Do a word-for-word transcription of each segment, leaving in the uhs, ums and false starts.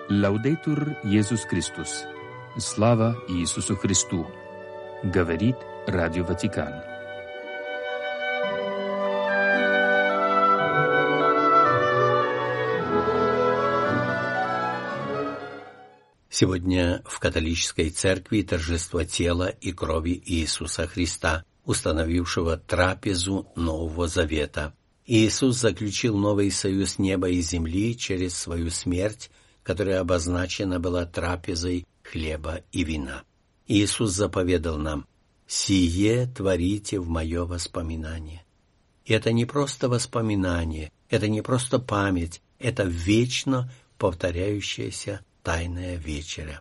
Лаудейтур Иисус Христос. Слава Иисусу Христу. Говорит Радио Ватикан. Сегодня в католической церкви торжество тела и крови Иисуса Христа, установившего трапезу Нового Завета. Иисус заключил новый союз неба и земли через свою смерть, которая обозначена была трапезой хлеба и вина. Иисус заповедал нам: «Сие творите в мое воспоминание». И это не просто воспоминание, это не просто память, это вечно повторяющаяся Тайная вечеря.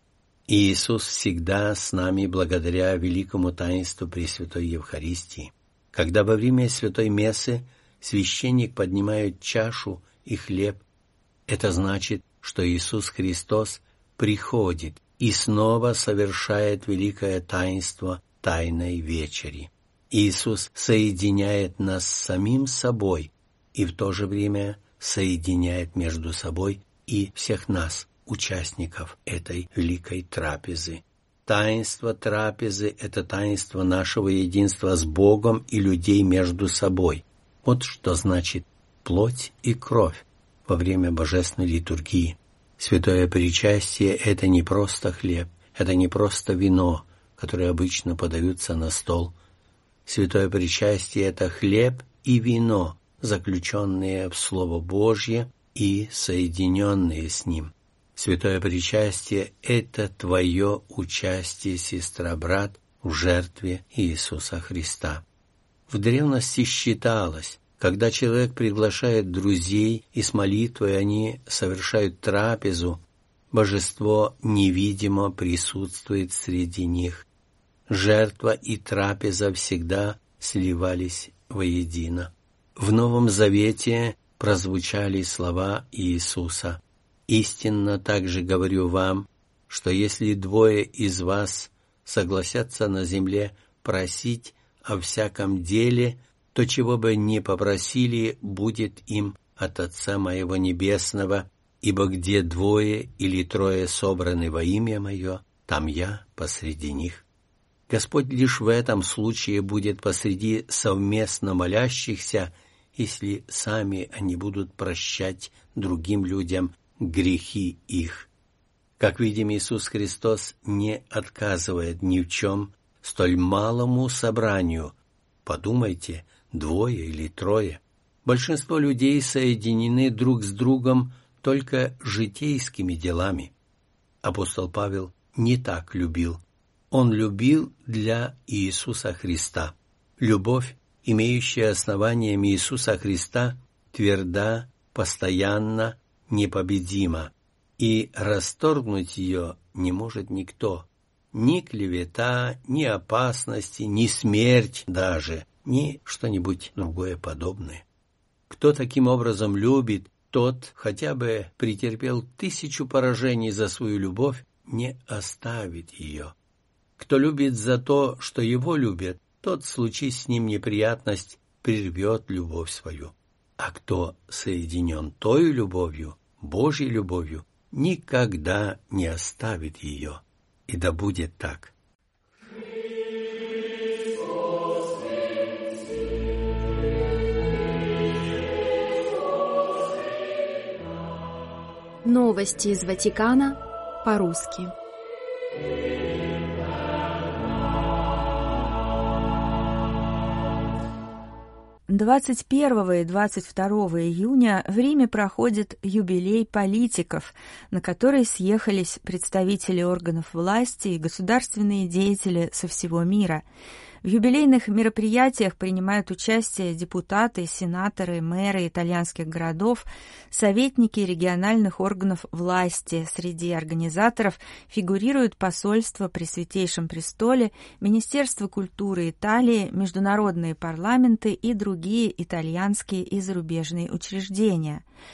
Иисус всегда с нами благодаря великому таинству Пресвятой Евхаристии. Когда во время Святой Мессы священник поднимает чашу и хлеб, это значит, что Иисус Христос приходит и снова совершает великое таинство Тайной вечери. Иисус соединяет нас с самим собой и в то же время соединяет между собой и всех нас, участников этой великой трапезы. Таинство трапезы – это таинство нашего единства с Богом и людей между собой. Вот что значит плоть и кровь во время божественной литургии. Святое причастие – это не просто хлеб, это не просто вино, которое обычно подаются на стол. Святое причастие – это хлеб и вино, заключенные в Слово Божье и соединенные с Ним. Святое причастие – это твое участие, сестра-брат, в жертве Иисуса Христа. В древности считалось, когда человек приглашает друзей и с молитвой они совершают трапезу, божество невидимо присутствует среди них. Жертва и трапеза всегда сливались воедино. В Новом Завете прозвучали слова Иисуса: «Истинно также говорю вам, что если двое из вас согласятся на земле просить о всяком деле, то чего бы ни попросили, будет им от Отца Моего Небесного, ибо где двое или трое собраны во имя Мое, там Я посреди них». Господь лишь в этом случае будет посреди совместно молящихся, если сами они будут прощать другим людям грехи их. Как видим, Иисус Христос не отказывает ни в чем столь малому собранию. Подумайте, двое или трое. Большинство людей соединены друг с другом только житейскими делами. Апостол Павел не так любил. Он любил для Иисуса Христа. Любовь, имеющая основанием Иисуса Христа, тверда, постоянна, непобедима, и расторгнуть ее не может никто. Ни клевета, ни опасности, ни смерть даже, ни что-нибудь другое подобное. Кто таким образом любит, тот хотя бы претерпел тысячу поражений за свою любовь, не оставит ее. Кто любит за то, что его любят, тот, случись с ним неприятность, прервет любовь свою. А кто соединен той любовью, Божьей любовью, никогда не оставит ее. И да будет так. Новости из Ватикана по-русски. двадцать первого и двадцать второго июня в Риме проходит юбилей политиков, на который съехались представители органов власти и государственные деятели со всего мира. В юбилейных мероприятиях принимают участие депутаты, сенаторы, мэры итальянских городов, советники региональных органов власти. Среди организаторов фигурируют посольство при Святейшем Престоле, Министерство культуры Италии, международные парламенты и другие итальянские и зарубежные учреждения.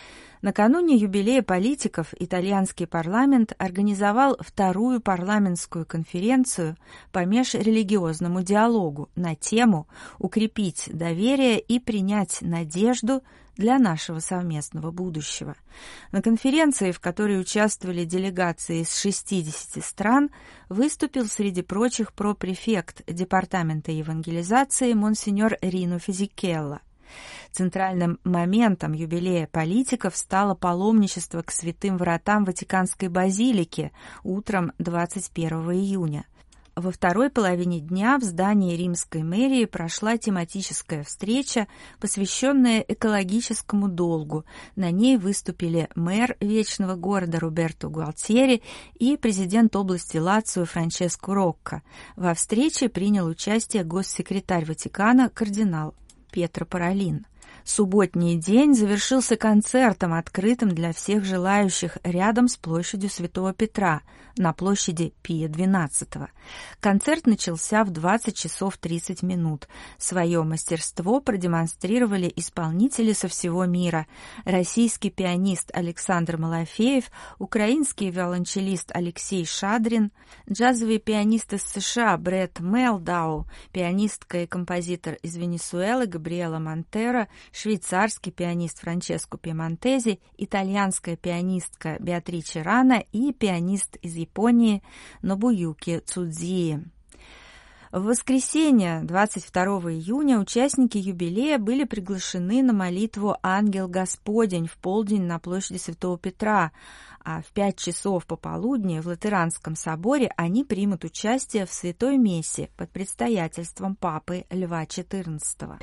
Накануне юбилея политиков итальянский парламент организовал вторую парламентскую конференцию по межрелигиозному диалогу на тему «Укрепить доверие и принять надежду для нашего совместного будущего». На конференции, в которой участвовали делегации из шестидесяти стран, выступил среди прочих пропрефект Департамента евангелизации монсеньор Рино Физикелло. Центральным моментом юбилея политиков стало паломничество к святым вратам Ватиканской базилики утром двадцать первого июня. Во второй половине дня в здании римской мэрии прошла тематическая встреча, посвященная экологическому долгу. На ней выступили мэр Вечного города Роберто Гуалтьери и президент области Лацио Франческо Рокко. Во встрече принял участие госсекретарь Ватикана кардинал Пьетро Паролин. Субботний день завершился концертом, открытым для всех желающих рядом с площадью Святого Петра, на площади Пия двенадцатого. Концерт начался в двадцать часов тридцать минут. Свое мастерство продемонстрировали исполнители со всего мира. Российский пианист Александр Малафеев, украинский виолончелист Алексей Шадрин, джазовый пианист из США Бретт Мелдау, пианистка и композитор из Венесуэлы Габриэла Монтеро, швейцарский пианист Франческо Пьемонтези, итальянская пианистка Беатриче Рана и пианист из Японии Нобуюки Цудзии. В воскресенье, двадцать второго июня, участники юбилея были приглашены на молитву «Ангел Господень» в полдень на площади Святого Петра, а в пять часов пополудни в Латеранском соборе они примут участие в Святой Мессе под предстоятельством Папы Льва четырнадцатого.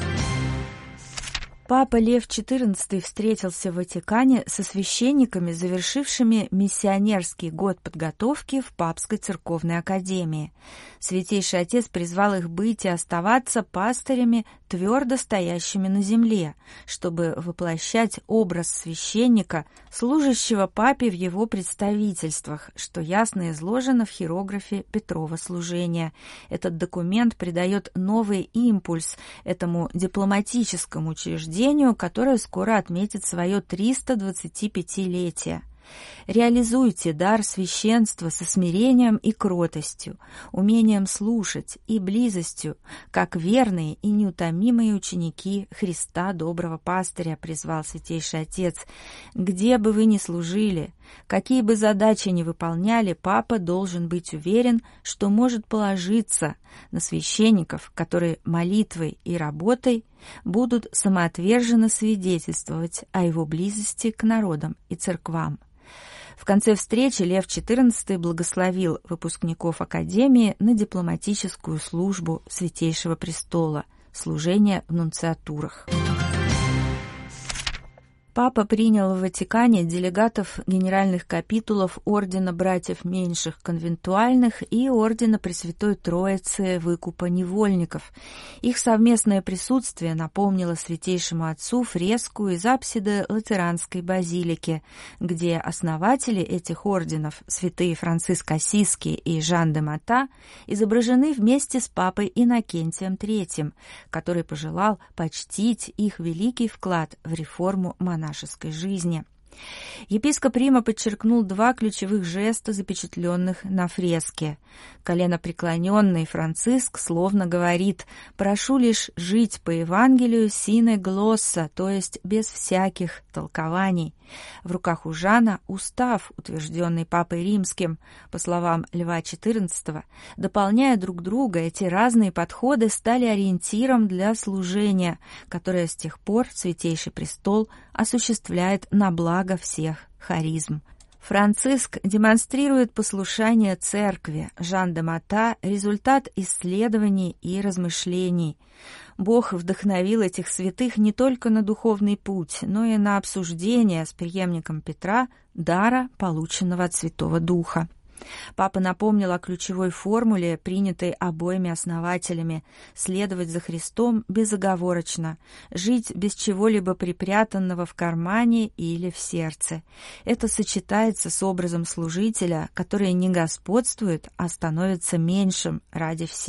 Папа Лев четырнадцатый встретился в Ватикане со священниками, завершившими миссионерский год подготовки в Папской церковной академии. Святейший Отец призвал их быть и оставаться пастырями, твердо стоящими на земле, чтобы воплощать образ священника, служащего Папе в его представительствах, что ясно изложено в хирографе Петрова служения. Этот документ придает новый импульс этому дипломатическому учреждению, которое скоро отметит свое триста двадцатипятилетие. Реализуйте дар священства со смирением и кротостью, умением слушать и близостью, как верные и неутомимые ученики Христа Доброго Пастыря, призвал Святейший Отец. Где бы вы ни служили, какие бы задачи ни выполняли, Папа должен быть уверен, что может положиться на священников, которые молитвой и работой будут самоотверженно свидетельствовать о его близости к народам и церквам. В конце встречи Лев четырнадцатый благословил выпускников Академии на дипломатическую службу Святейшего Престола, служение в нунциатурах. Папа принял в Ватикане делегатов генеральных капитулов Ордена Братьев Меньших Конвентуальных и Ордена Пресвятой Троицы Выкупа Невольников. Их совместное присутствие напомнило Святейшему Отцу фреску из апсиды Латеранской базилики, где основатели этих орденов, святые Франциск Ассизский и Жан де Мата, изображены вместе с папой Иннокентием третьим, который пожелал почтить их великий вклад в реформу монархии. Нашей жизни. Епископ Рима подчеркнул два ключевых жеста, запечатленных на фреске. Коленопреклоненный Франциск словно говорит: «Прошу лишь жить по Евангелию сине глосса», то есть без всяких толкований. В руках у Жана устав, утвержденный Папой Римским, по словам Льва четырнадцатого, дополняя друг друга, эти разные подходы стали ориентиром для служения, которое с тех пор Святейший Престол осуществляет на благо всех харизм. Франциск демонстрирует послушание церкви, Жан де Мата – результат исследований и размышлений. Бог вдохновил этих святых не только на духовный путь, но и на обсуждение с преемником Петра дара, полученного от Святого Духа. Папа напомнил о ключевой формуле, принятой обоими основателями: следовать за Христом безоговорочно, жить без чего-либо припрятанного в кармане или в сердце. Это сочетается с образом служителя, который не господствует, а становится меньшим ради всех.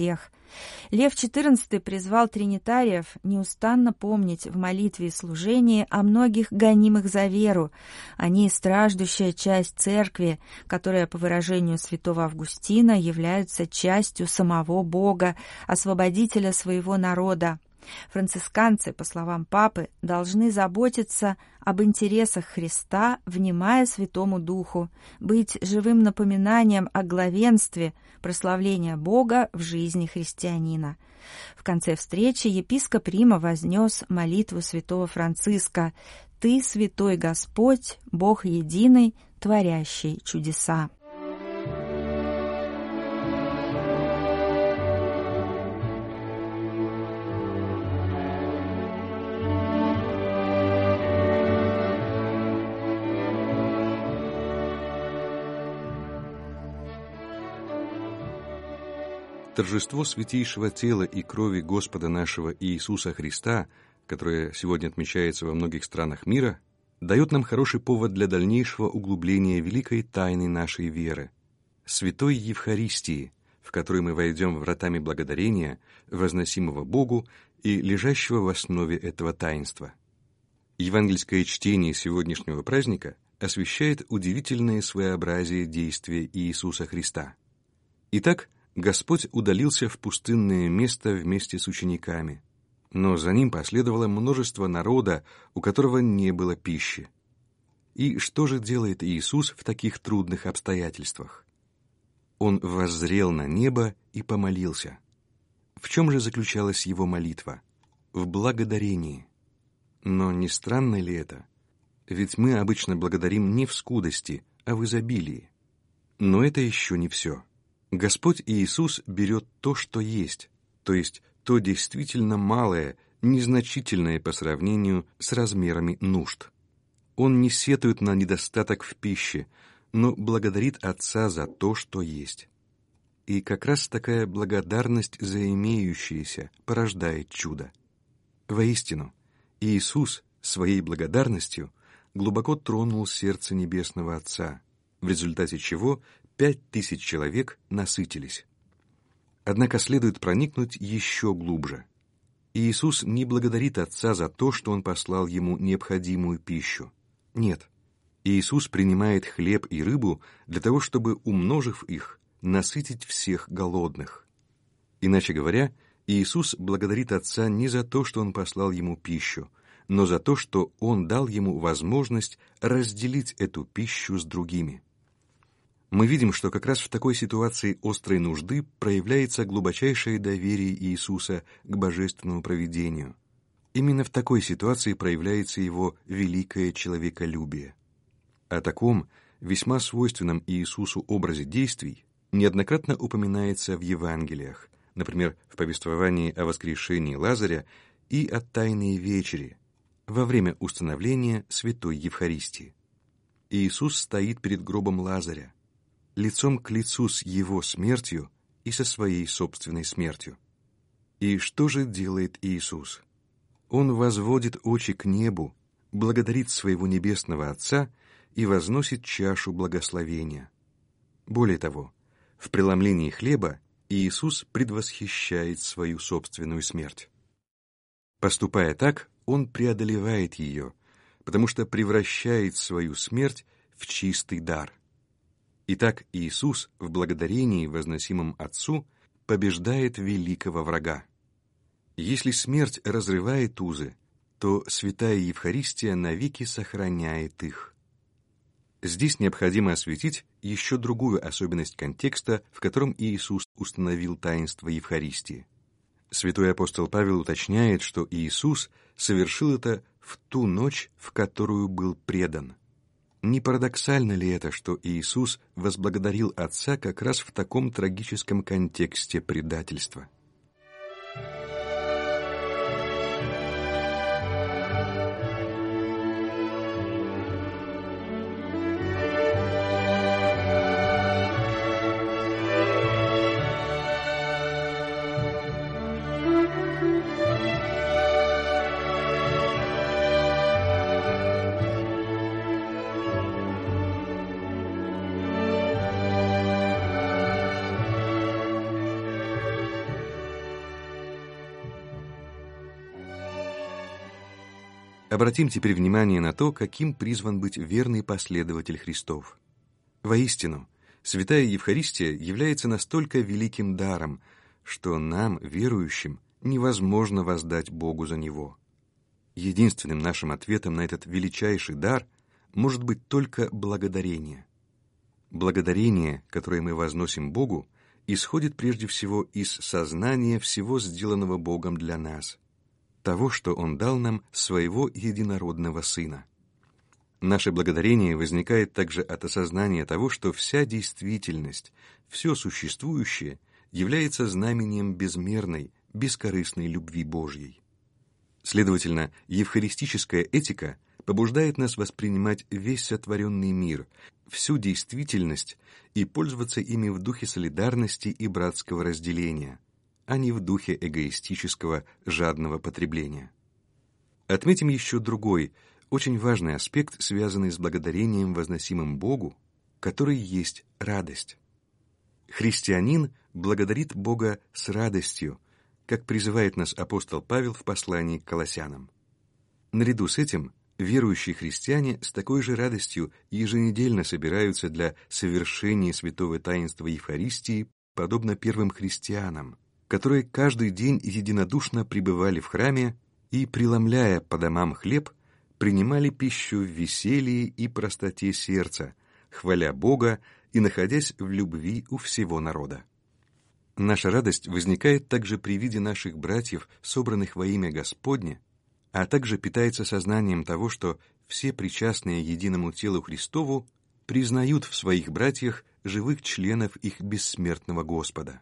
Лев четырнадцатый призвал тринитариев неустанно помнить в молитве и служении о многих гонимых за веру. Они страждущая часть церкви, которая, по выражению святого Августина, является частью самого Бога, освободителя своего народа. Францисканцы, по словам Папы, должны заботиться об интересах Христа, внимая Святому Духу, быть живым напоминанием о главенстве прославления Бога в жизни христианина. В конце встречи епископ Рима вознес молитву святого Франциска: «Ты, святой Господь, Бог единый, творящий чудеса». Торжество святейшего тела и крови Господа нашего Иисуса Христа, которое сегодня отмечается во многих странах мира, дает нам хороший повод для дальнейшего углубления великой тайны нашей веры, святой Евхаристии, в которой мы войдем вратами благодарения, возносимого Богу и лежащего в основе этого таинства. Евангельское чтение сегодняшнего праздника освещает удивительное своеобразие действия Иисуса Христа. Итак, Господь удалился в пустынное место вместе с учениками, но за ним последовало множество народа, у которого не было пищи. И что же делает Иисус в таких трудных обстоятельствах? Он воззрел на небо и помолился. В чем же заключалась его молитва? В благодарении. Но не странно ли это? Ведь мы обычно благодарим не в скудости, а в изобилии. Но это еще не все. Господь Иисус берет то, что есть, то есть то действительно малое, незначительное по сравнению с размерами нужд. Он не сетует на недостаток в пище, но благодарит Отца за то, что есть. И как раз такая благодарность за имеющееся порождает чудо. Воистину, Иисус своей благодарностью глубоко тронул сердце Небесного Отца, в результате чего пять тысяч человек насытились. Однако следует проникнуть еще глубже. Иисус не благодарит Отца за то, что Он послал Ему необходимую пищу. Нет. Иисус принимает хлеб и рыбу для того, чтобы, умножив их, насытить всех голодных. Иначе говоря, Иисус благодарит Отца не за то, что Он послал Ему пищу, но за то, что Он дал Ему возможность разделить эту пищу с другими. Мы видим, что как раз в такой ситуации острой нужды проявляется глубочайшее доверие Иисуса к божественному провидению. Именно в такой ситуации проявляется Его великое человеколюбие. О таком, весьма свойственном Иисусу образе действий, неоднократно упоминается в Евангелиях, например, в повествовании о воскрешении Лазаря и о Тайной вечере, во время установления Святой Евхаристии. Иисус стоит перед гробом Лазаря, лицом к лицу с его смертью и со своей собственной смертью. И что же делает Иисус? Он возводит очи к небу, благодарит своего Небесного Отца и возносит чашу благословения. Более того, в преломлении хлеба Иисус предвосхищает свою собственную смерть. Поступая так, Он преодолевает ее, потому что превращает свою смерть в чистый дар. Итак, Иисус в благодарении, возносимом Отцу, побеждает великого врага. Если смерть разрывает узы, то святая Евхаристия навеки сохраняет их. Здесь необходимо осветить еще другую особенность контекста, в котором Иисус установил таинство Евхаристии. Святой апостол Павел уточняет, что Иисус совершил это в ту ночь, в которую был предан. Не парадоксально ли это, что Иисус возблагодарил Отца как раз в таком трагическом контексте предательства? Обратим теперь внимание на то, каким призван быть верный последователь Христов. Воистину, святая Евхаристия является настолько великим даром, что нам, верующим, невозможно воздать Богу за него. Единственным нашим ответом на этот величайший дар может быть только благодарение. Благодарение, которое мы возносим Богу, исходит прежде всего из сознания всего сделанного Богом для нас, того, что Он дал нам своего единородного Сына. Наше благодарение возникает также от осознания того, что вся действительность, все существующее является знамением безмерной, бескорыстной любви Божьей. Следовательно, евхаристическая этика побуждает нас воспринимать весь сотворенный мир, всю действительность и пользоваться ими в духе солидарности и братского разделения, а не в духе эгоистического, жадного потребления. Отметим еще другой, очень важный аспект, связанный с благодарением, возносимым Богу, который есть радость. Христианин благодарит Бога с радостью, как призывает нас апостол Павел в послании к Колоссянам. Наряду с этим верующие христиане с такой же радостью еженедельно собираются для совершения святого таинства Евхаристии, подобно первым христианам, которые каждый день единодушно пребывали в храме и, преломляя по домам хлеб, принимали пищу в веселье и простоте сердца, хваля Бога и находясь в любви у всего народа. Наша радость возникает также при виде наших братьев, собранных во имя Господне, а также питается сознанием того, что все причастные единому телу Христову признают в своих братьях живых членов их бессмертного Господа.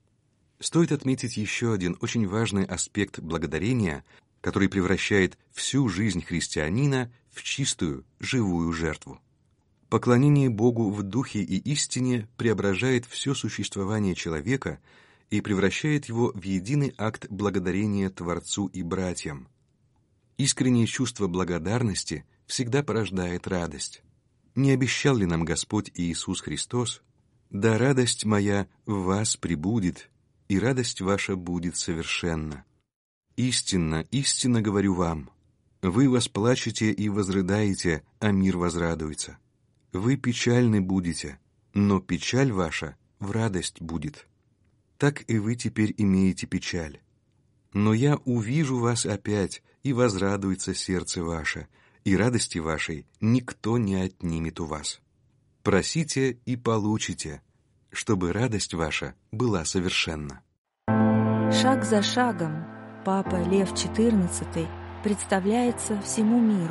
Стоит отметить еще один очень важный аспект благодарения, который превращает всю жизнь христианина в чистую, живую жертву. Поклонение Богу в духе и истине преображает все существование человека и превращает его в единый акт благодарения Творцу и братьям. Искреннее чувство благодарности всегда порождает радость. Не обещал ли нам Господь Иисус Христос: «Да радость моя в вас пребудет, и радость ваша будет совершенна. Истинно, истинно говорю вам, вы восплачете и возрыдаете, а мир возрадуется. Вы печальны будете, но печаль ваша в радость будет. Так и вы теперь имеете печаль. Но я увижу вас опять, и возрадуется сердце ваше, и радости вашей никто не отнимет у вас. Просите и получите, чтобы радость ваша была совершенна». Шаг за шагом Папа Лев четырнадцатый представляется всему миру.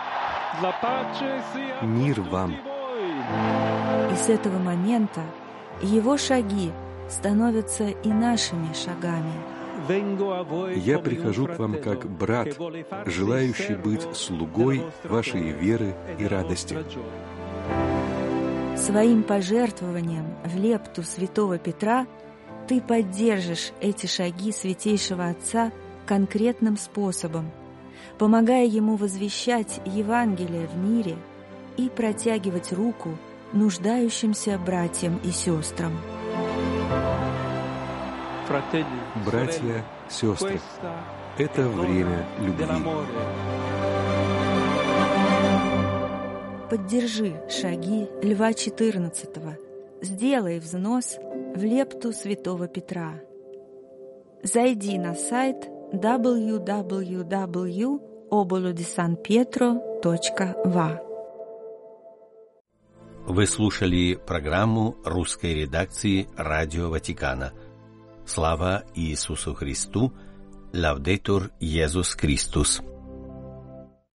Мир вам. И с этого момента его шаги становятся и нашими шагами. Я прихожу к вам как брат, желающий быть слугой вашей веры и радости. Своим пожертвованием в лепту святого Петра ты поддержишь эти шаги Святейшего Отца конкретным способом, помогая ему возвещать Евангелие в мире и протягивать руку нуждающимся братьям и сестрам. Братья, сестры, это время любви. Поддержи шаги Льва четырнадцатого, сделай взнос в лепту святого Петра. Зайди на сайт дабл ю дабл ю дабл ю точка obolo di san pietro точка va. Вы слушали программу русской редакции Радио Ватикана. Слава Иисусу Христу! Лаудетур Иисус Христос!